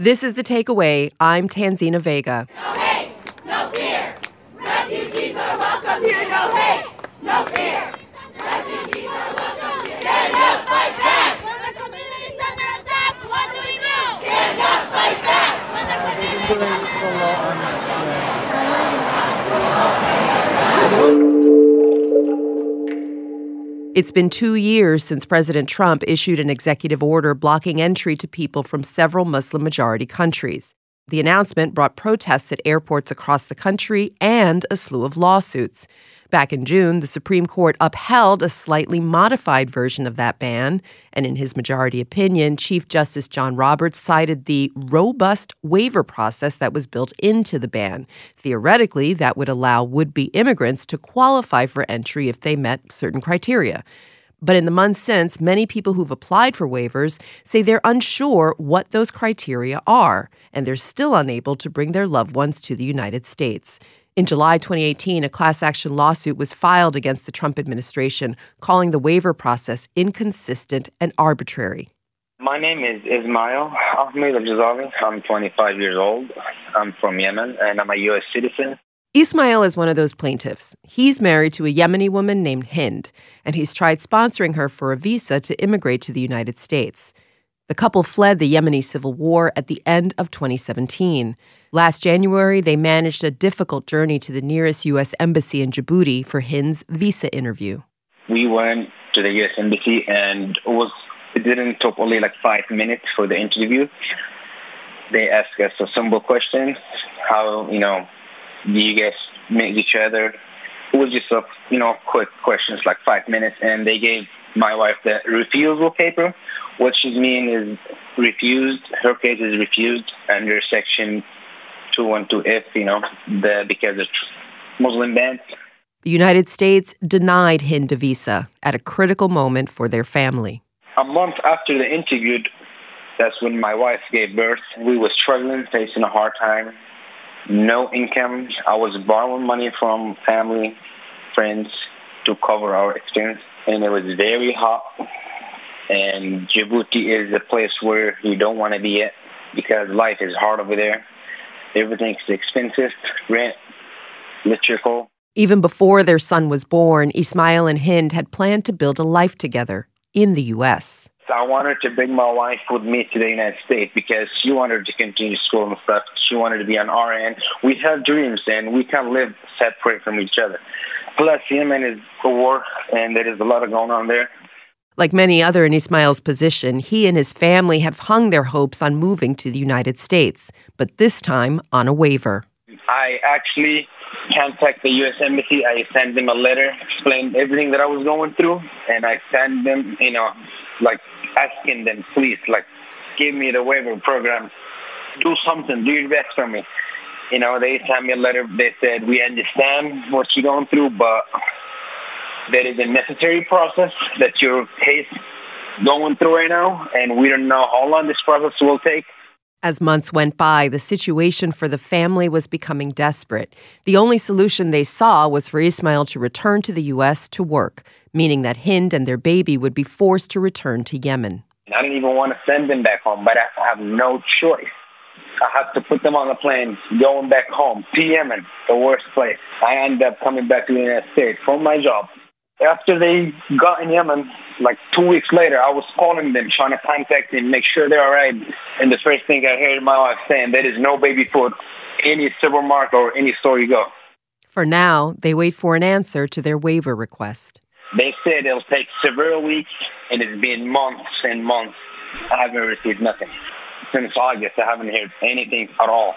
This is The Takeaway. I'm Tanzina Vega. No hate, no fear. Refugees are welcome here. No hate, no fear. Refugees are welcome here. Stand up, fight back. When the community sends an attack, what do we do? Stand up, fight back. When the community sends an attack. It's been 2 years since President Trump issued an executive order blocking entry to people from several Muslim-majority countries. The announcement brought protests at airports across the country and a slew of lawsuits. Back in June, the Supreme Court upheld a slightly modified version of that ban, and in his majority opinion, Chief Justice John Roberts cited the robust waiver process that was built into the ban. Theoretically, that would allow would-be immigrants to qualify for entry if they met certain criteria. But in the months since, many people who've applied for waivers say they're unsure what those criteria are, and they're still unable to bring their loved ones to the United States. In July 2018, a class action lawsuit was filed against the Trump administration, calling the waiver process inconsistent and arbitrary. My name is Ismail Ahmed Al-Jazawi. I'm 25 years old. I'm from Yemen, and I'm a U.S. citizen. Ismail is one of those plaintiffs. He's married to a Yemeni woman named Hind, and he's tried sponsoring her for a visa to immigrate to the United States. The couple fled the Yemeni civil war at the end of 2017. Last January, they managed a difficult journey to the nearest U.S. embassy in Djibouti for Hind's visa interview. We went to the U.S. embassy, and it didn't take only 5 minutes for the interview. They asked us a simple question: how, do you guys meet each other? It was just quick questions, 5 minutes, and they gave my wife the refusal paper. What she means is refused. Her case is refused under Section 212F, because of Muslim ban. The United States denied Hind a visa at a critical moment for their family. A month after the interview, that's when my wife gave birth. We were struggling, facing a hard time. No income. I was borrowing money from family, friends to cover our expense. And it was very hot. And Djibouti is a place where you don't want to be at because life is hard over there. Everything's expensive, rent, electrical. Even before their son was born, Ismail and Hind had planned to build a life together in the U.S. I wanted to bring my wife with me to the United States because she wanted to continue school and stuff. She wanted to be an RN. We have dreams, and we can't live separate from each other. Plus, Yemen is a war, and there is a lot going on there. Like many other in Ismail's position, he and his family have hung their hopes on moving to the United States, but this time on a waiver. I actually contacted the U.S. Embassy. I sent them a letter, explained everything that I was going through, and I sent them, asking them, please, give me the waiver program. Do something. Do your best for me. They sent me a letter. They said, we understand what you're going through, but there is a necessary process that your case going through right now, and we don't know how long this process will take. As months went by, the situation for the family was becoming desperate. The only solution they saw was for Ismail to return to the U.S. to work, meaning that Hind and their baby would be forced to return to Yemen. I didn't even want to send them back home, but I have no choice. I have to put them on a plane, going back home to Yemen, the worst place. I ended up coming back to the United States for my job. After they got in Yemen, 2 weeks later, I was calling them, trying to contact them, make sure they're all right. And the first thing I heard my wife saying, there is no baby food, any supermarket or any store you go. For now, they wait for an answer to their waiver request. They said it'll take several weeks, and it's been months and months. I haven't received nothing. Since August, I haven't heard anything at all.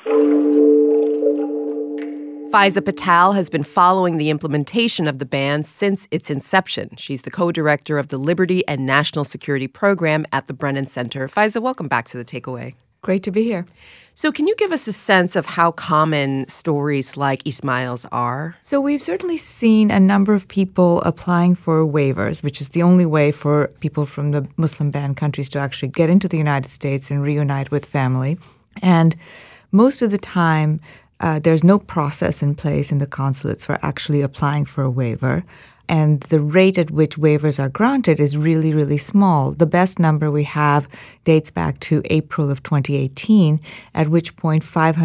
Faiza Patel has been following the implementation of the ban since its inception. She's the co-director of the Liberty and National Security Program at the Brennan Center. Faiza, welcome back to The Takeaway. Great to be here. So can you give us a sense of how common stories like Ismail's are? So we've certainly seen a number of people applying for waivers, which is the only way for people from the Muslim-banned countries to actually get into the United States and reunite with family. And most of the time, there's no process in place in the consulates for actually applying for a waiver. and the rate at which waivers are granted is really, really small. The best number we have dates back to April of 2018, at which point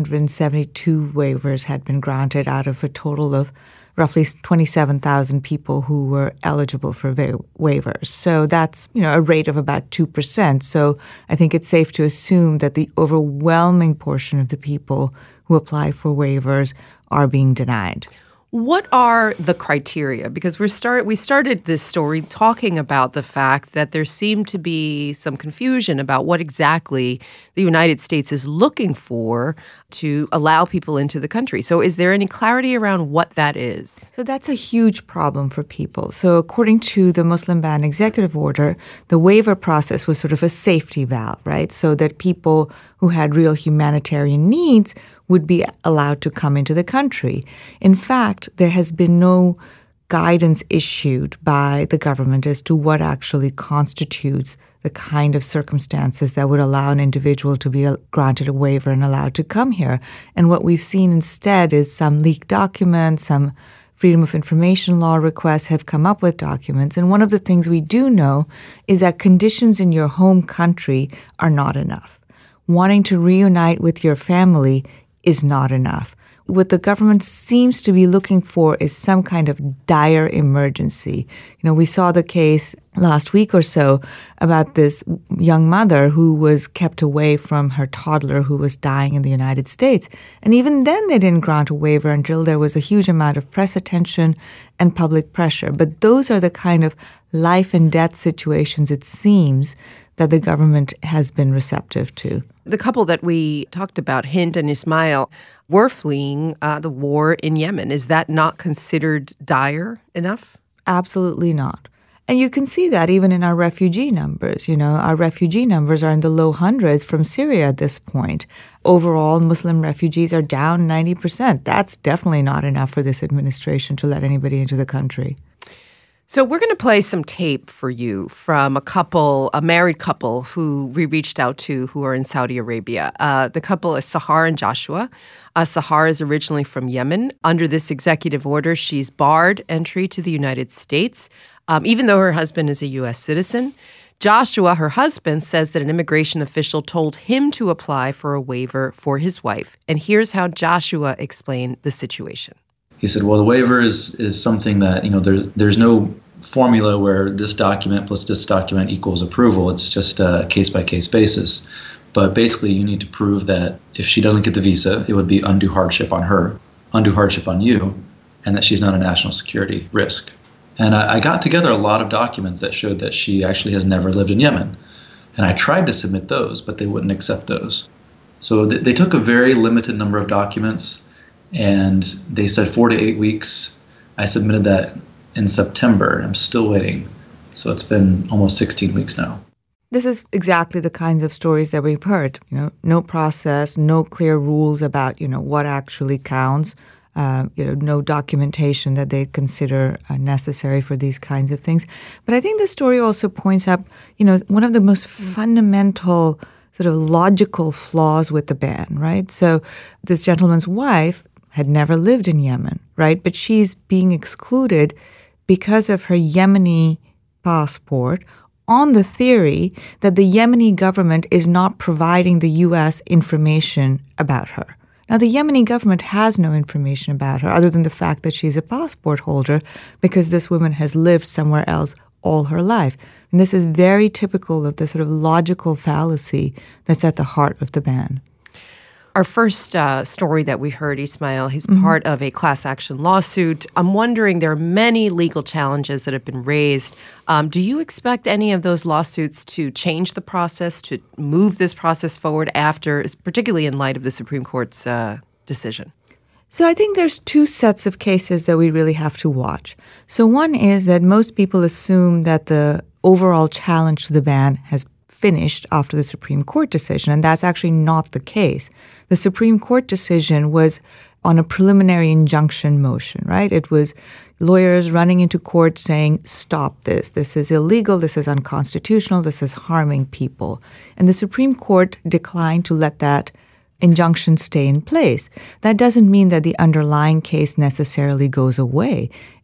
572 waivers had been granted out of a total of roughly 27,000 people who were eligible for waivers. So that's, a rate of about 2%. So I think it's safe to assume that the overwhelming portion of the people who apply for waivers are being denied. What are the criteria? Because we started this story talking about the fact that there seemed to be some confusion about what exactly the United States is looking for to allow people into the country. So is there any clarity around what that is? So that's a huge problem for people. So according to the Muslim ban executive order, the waiver process was sort of a safety valve, right? So that people who had real humanitarian needs would be allowed to come into the country. In fact, there has been no guidance issued by the government as to what actually constitutes the kind of circumstances that would allow an individual to be granted a waiver and allowed to come here. And what we've seen instead is some leaked documents, some Freedom of Information Law requests have come up with documents. And one of the things we do know is that conditions in your home country are not enough. Wanting to reunite with your family is not enough. What the government seems to be looking for is some kind of dire emergency. We saw the case last week or so about this young mother who was kept away from her toddler who was dying in the United States. And even then they didn't grant a waiver until there was a huge amount of press attention and public pressure. But those are the kind of life and death situations, it seems, that the government has been receptive to. The couple that we talked about, Hind and Ismail, were fleeing the war in Yemen. Is that not considered dire enough? Absolutely not. And you can see that even in our refugee numbers. Our refugee numbers are in the low hundreds from Syria at this point. Overall, Muslim refugees are down 90%. That's definitely not enough for this administration to let anybody into the country. So we're going to play some tape for you from a married couple who we reached out to who are in Saudi Arabia. The couple is Sahar and Joshua. Sahar is originally from Yemen. Under this executive order, she's barred entry to the United States, even though her husband is a U.S. citizen. Joshua, her husband, says that an immigration official told him to apply for a waiver for his wife. And here's how Joshua explained the situation. He said, well, the waiver is something that, there's no formula where this document plus this document equals approval. It's just a case-by-case basis. But basically, you need to prove that if she doesn't get the visa, it would be undue hardship on her, undue hardship on you, and that she's not a national security risk. And I got together a lot of documents that showed that she actually has never lived in Yemen. And I tried to submit those, but they wouldn't accept those. So they took a very limited number of documents, and they said 4 to 8 weeks. I submitted that in September. I'm still waiting. So it's been almost 16 weeks now. This is exactly the kinds of stories that we've heard. No process, no clear rules about, what actually counts. No documentation that they consider necessary for these kinds of things. But I think the story also points up, one of the most fundamental sort of logical flaws with the ban, right? So this gentleman's wife had never lived in Yemen, right? But she's being excluded because of her Yemeni passport on the theory that the Yemeni government is not providing the U.S. information about her. Now, the Yemeni government has no information about her other than the fact that she's a passport holder because this woman has lived somewhere else all her life. And this is very typical of the sort of logical fallacy that's at the heart of the ban. Our first story that we heard, Ismail, he's part of a class action lawsuit. I'm wondering, there are many legal challenges that have been raised. Do you expect any of those lawsuits to change the process, to move this process forward after, particularly in light of the Supreme Court's decision? So I think there's two sets of cases that we really have to watch. So one is that most people assume that the overall challenge to the ban has finished after the Supreme Court decision, and that's actually not the case. The Supreme Court decision was on a preliminary injunction motion, right? It was lawyers running into court saying, stop this. This is illegal. This is unconstitutional. This is harming people. And the Supreme Court declined to let that injunction stay in place. That doesn't mean that the underlying case necessarily goes away.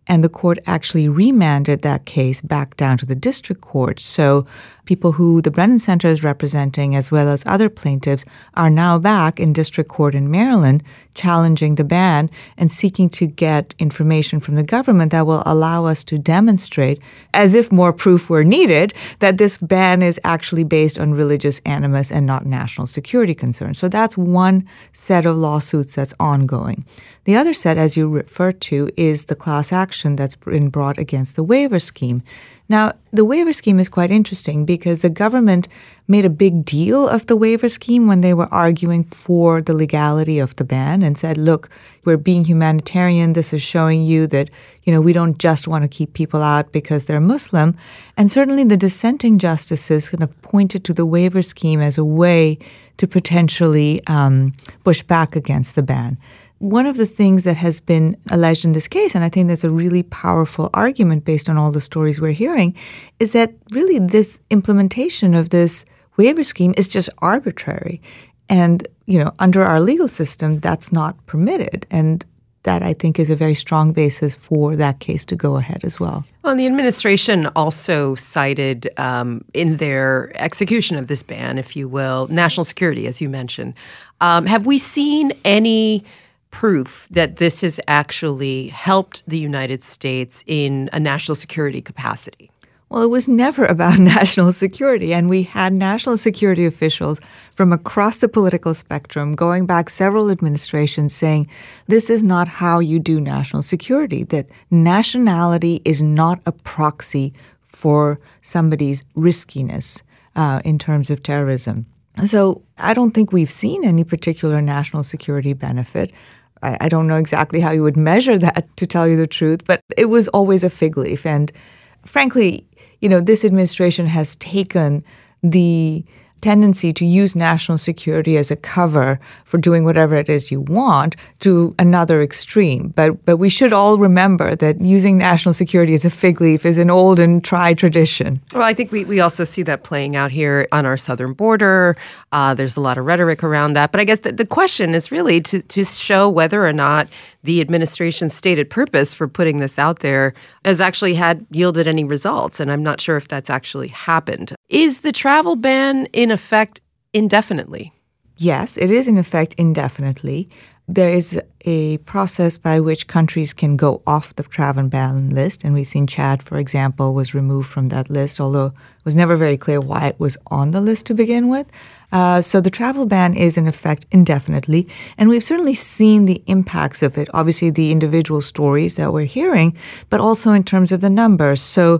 And the court actually remanded that case back down to the district court. So people who the Brennan Center is representing, as well as other plaintiffs, are now back in district court in Maryland challenging the ban and seeking to get information from the government that will allow us to demonstrate, as if more proof were needed, that this ban is actually based on religious animus and not national security concerns. So that's one set of lawsuits that's ongoing. The other set, as you referred to, is the class action that's been brought against the waiver scheme. Now, the waiver scheme is quite interesting because the government made a big deal of the waiver scheme when they were arguing for the legality of the ban and said, look, we're being humanitarian. This is showing you that, we don't just want to keep people out because they're Muslim. And certainly the dissenting justices kind of pointed to the waiver scheme as a way to potentially push back against the ban. One of the things that has been alleged in this case, and I think that's a really powerful argument based on all the stories we're hearing, is that really this implementation of this waiver scheme is just arbitrary. And, under our legal system, that's not permitted. And that, I think, is a very strong basis for that case to go ahead as well. Well, and the administration also cited in their execution of this ban, if you will, national security, as you mentioned. Have we seen any proof that this has actually helped the United States in a national security capacity? Well, it was never about national security, and we had national security officials from across the political spectrum going back several administrations saying this is not how you do national security, that nationality is not a proxy for somebody's riskiness in terms of terrorism. So I don't think we've seen any particular national security benefit. I don't know exactly how you would measure that, to tell you the truth, but it was always a fig leaf. And frankly, this administration has taken the tendency to use national security as a cover for doing whatever it is you want to another extreme. But we should all remember that using national security as a fig leaf is an old and tried tradition. Well, I think we also see that playing out here on our southern border. There's a lot of rhetoric around that. But I guess the question is really to show whether or not the administration's stated purpose for putting this out there has actually yielded any results. And I'm not sure if that's actually happened. Is the travel ban in effect indefinitely? Yes, it is in effect indefinitely. There is a process by which countries can go off the travel ban list. And we've seen Chad, for example, was removed from that list, although it was never very clear why it was on the list to begin with. So the travel ban is in effect indefinitely, and we've certainly seen the impacts of it, obviously the individual stories that we're hearing, but also in terms of the numbers. So,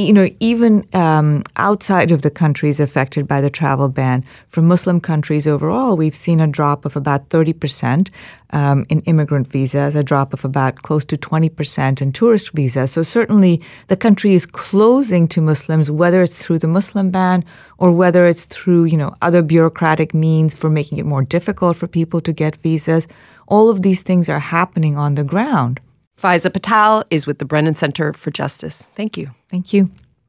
even outside of the countries affected by the travel ban, from Muslim countries overall, we've seen a drop of about 30% in immigrant visas, a drop of about close to 20% in tourist visas. So certainly the country is closing to Muslims, whether it's through the Muslim ban or whether it's through, other bureaucratic means for making it more difficult for people to get visas. All of these things are happening on the ground. Faiza Patel is with the Brennan Center for Justice. Thank you. Thank you.